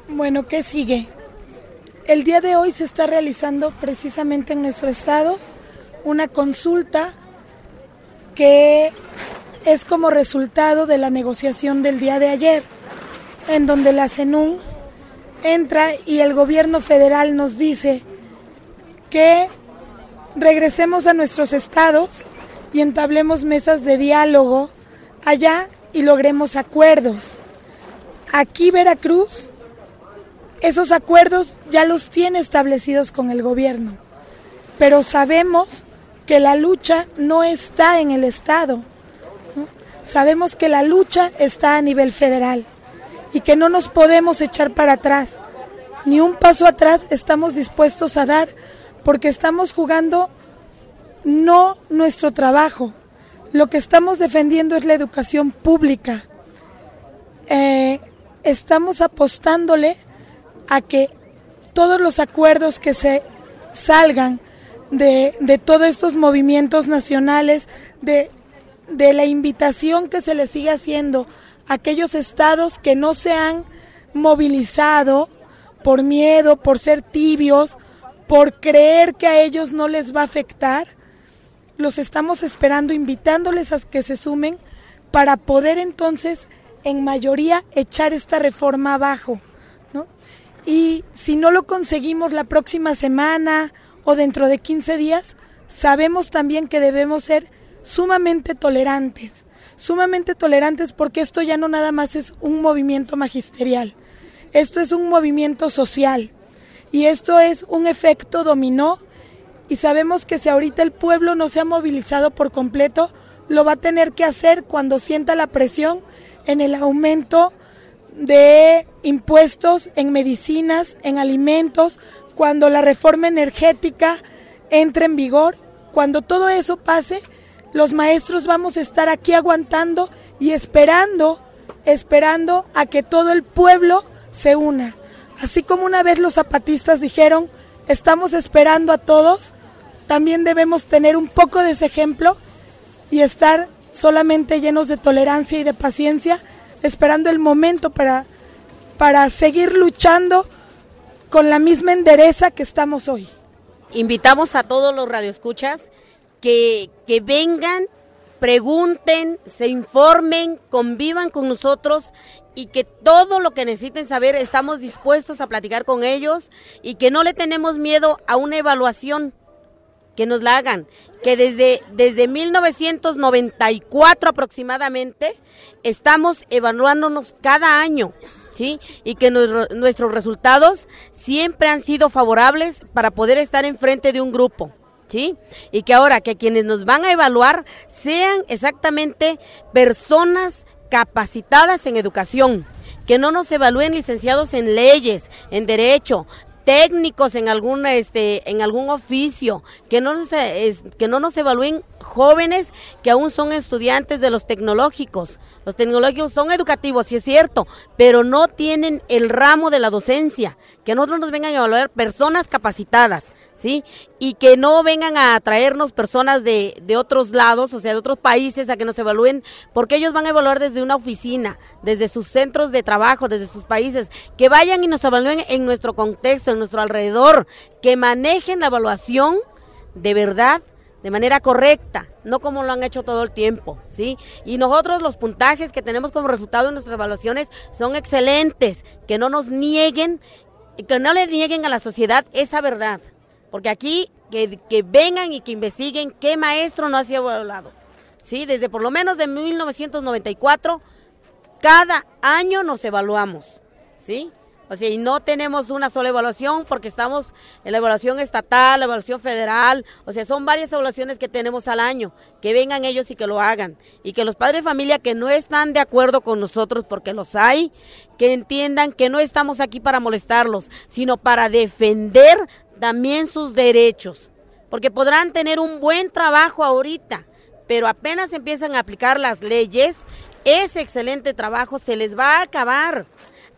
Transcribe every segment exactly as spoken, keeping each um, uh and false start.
Bueno, ¿qué sigue? El día de hoy se está realizando precisamente en nuestro estado una consulta que es como resultado de la negociación del día de ayer, en donde la CENUN entra y el gobierno federal nos dice que regresemos a nuestros estados y entablemos mesas de diálogo allá y logremos acuerdos. Aquí Veracruz, esos acuerdos ya los tiene establecidos con el gobierno, pero sabemos que la lucha no está en el estado, ¿no? Sabemos que la lucha está a nivel federal y que no nos podemos echar para atrás, ni un paso atrás estamos dispuestos a dar, porque estamos jugando no nuestro trabajo, lo que estamos defendiendo es la educación pública, eh, estamos apostándole a que todos los acuerdos que se salgan de, de todos estos movimientos nacionales, de, de la invitación que se les sigue haciendo a aquellos estados que no se han movilizado por miedo, por ser tibios, por creer que a ellos no les va a afectar, los estamos esperando, invitándoles a que se sumen para poder entonces en mayoría echar esta reforma abajo, ¿no? Y si no lo conseguimos la próxima semana o dentro de quince días, sabemos también que debemos ser sumamente tolerantes, sumamente tolerantes porque esto ya no nada más es un movimiento magisterial, esto es un movimiento social y esto es un efecto dominó y sabemos que si ahorita el pueblo no se ha movilizado por completo, lo va a tener que hacer cuando sienta la presión en el aumento de impuestos en medicinas, en alimentos, cuando la reforma energética entre en vigor, cuando todo eso pase, los maestros vamos a estar aquí aguantando y esperando, esperando a que todo el pueblo se una. Así como una vez los zapatistas dijeron, estamos esperando a todos, también debemos tener un poco de ese ejemplo y estar solamente llenos de tolerancia y de paciencia, esperando el momento para, para seguir luchando con la misma endereza que estamos hoy. Invitamos a todos los radioescuchas que, que vengan, pregunten, se informen, convivan con nosotros y que todo lo que necesiten saber estamos dispuestos a platicar con ellos y que no le tenemos miedo a una evaluación, que nos la hagan, que desde, desde mil novecientos noventa y cuatro aproximadamente estamos evaluándonos cada año, ¿sí? Y que nos, nuestros resultados siempre han sido favorables para poder estar enfrente de un grupo, ¿sí? Y que ahora que quienes nos van a evaluar sean exactamente personas capacitadas en educación, que no nos evalúen licenciados en leyes, en derecho, técnicos en algún este en algún oficio, que no nos es, que no nos evalúen jóvenes que aún son estudiantes de los tecnológicos. Los tecnológicos son educativos, sí es cierto, pero no tienen el ramo de la docencia. Que nosotros nos vengan a evaluar personas capacitadas, ¿sí? Y que no vengan a traernos personas de, de otros lados, o sea, de otros países, a que nos evalúen, porque ellos van a evaluar desde una oficina, desde sus centros de trabajo, desde sus países, que vayan y nos evalúen en nuestro contexto, en nuestro alrededor, que manejen la evaluación de verdad, de manera correcta, no como lo han hecho todo el tiempo, ¿sí? Y nosotros los puntajes que tenemos como resultado de nuestras evaluaciones son excelentes, que no nos nieguen, que no le nieguen a la sociedad esa verdad, porque aquí que, que vengan y que investiguen qué maestro no ha sido evaluado, ¿sí? Desde por lo menos de mil novecientos noventa y cuatro, cada año nos evaluamos, ¿sí? O sea, y no tenemos una sola evaluación porque estamos en la evaluación estatal, la evaluación federal, o sea, son varias evaluaciones que tenemos al año, que vengan ellos y que lo hagan, y que los padres de familia que no están de acuerdo con nosotros, porque los hay, que entiendan que no estamos aquí para molestarlos, sino para defender también sus derechos, porque podrán tener un buen trabajo ahorita, pero apenas empiezan a aplicar las leyes, ese excelente trabajo se les va a acabar.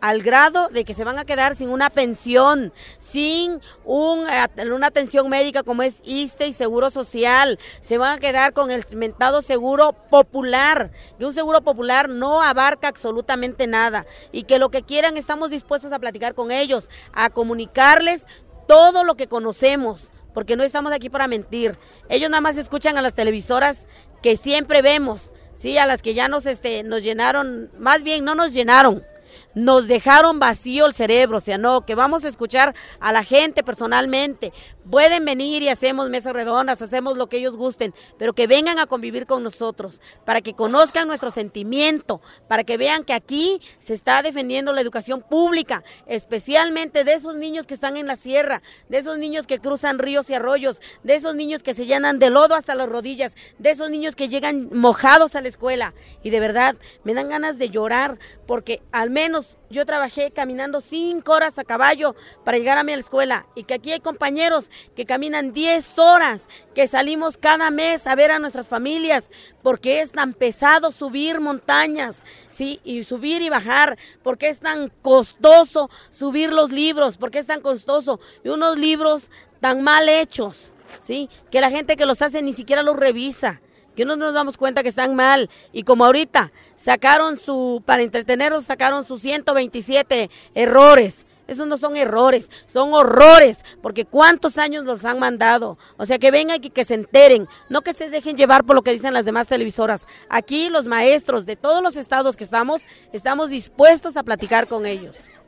al grado de que se van a quedar sin una pensión, sin un, una atención médica como es I S S S T E y Seguro Social, se van a quedar con el mentado seguro popular, que un seguro popular no abarca absolutamente nada, y que lo que quieran estamos dispuestos a platicar con ellos, a comunicarles todo lo que conocemos, porque no estamos aquí para mentir. Ellos nada más escuchan a las televisoras que siempre vemos, sí, a las que ya nos, este, nos llenaron, más bien no nos llenaron, nos dejaron vacío el cerebro, o sea, no, que vamos a escuchar a la gente personalmente. Pueden venir y hacemos mesas redondas, hacemos lo que ellos gusten, pero que vengan a convivir con nosotros, para que conozcan nuestro sentimiento, para que vean que aquí se está defendiendo la educación pública, especialmente de esos niños que están en la sierra, de esos niños que cruzan ríos y arroyos, de esos niños que se llenan de lodo hasta las rodillas, de esos niños que llegan mojados a la escuela. Y de verdad, me dan ganas de llorar, porque al menos yo trabajé caminando cinco horas a caballo para llegar a mi escuela, y que aquí hay compañeros que caminan diez horas, que salimos cada mes a ver a nuestras familias, porque es tan pesado subir montañas, sí, y subir y bajar, porque es tan costoso subir los libros, porque es tan costoso, y unos libros tan mal hechos, sí, que la gente que los hace ni siquiera los revisa, que no nos damos cuenta que están mal. Y como ahorita sacaron su, para entretenernos sacaron sus ciento veintisiete errores. Esos no son errores, son horrores, porque cuántos años los han mandado. O sea, que vengan y que se enteren, no que se dejen llevar por lo que dicen las demás televisoras. Aquí los maestros de todos los estados que estamos, estamos dispuestos a platicar con ellos.